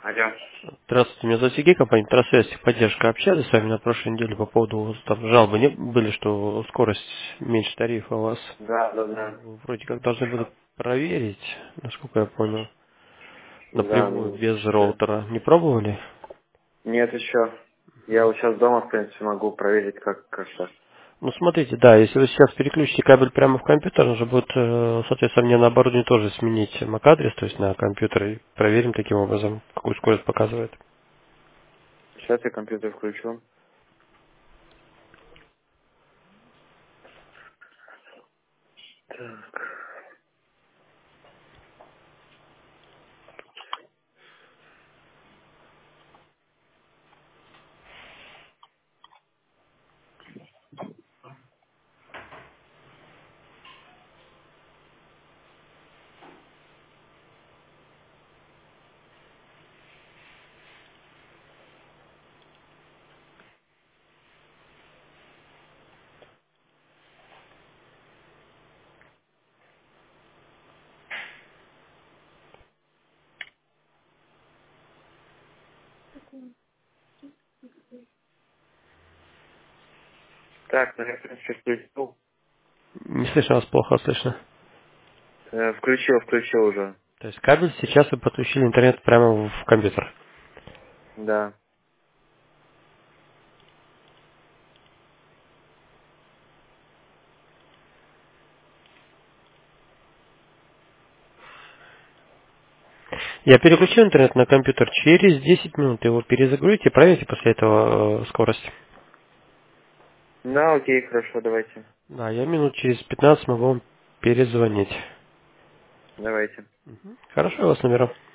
Алло. Здравствуйте, меня зовут Сергей, компания Трасвязь, поддержка. Общались с вами на прошлой неделе по поводу там, жалобы не были, что скорость меньше тарифа у вас. Да, да, да. Вроде как должны были проверить, насколько я понял, Да, напрямую, ну, без да. роутера. Не пробовали? Нет, еще. Я вот сейчас дома, в принципе, могу проверить, как что. Ну, смотрите, да, если вы сейчас переключите кабель прямо в компьютер, нужно будет, соответственно, мне на оборудовании тоже сменить MAC-адрес, то есть на компьютер, и проверим таким образом, какую скорость показывает. Сейчас я компьютер включу. Так, ну я, в принципе, включил. Не слышно вас, плохо слышно. Включил уже. То есть кабель сейчас вы подключили интернет прямо в компьютер. Да. Я переключил интернет на компьютер. Через 10 минут его перезагрузите, проверьте после этого скорость. Да, окей, хорошо, давайте. Да, я минут через 15 могу вам перезвонить. Давайте. Хорошо, я вас наберу.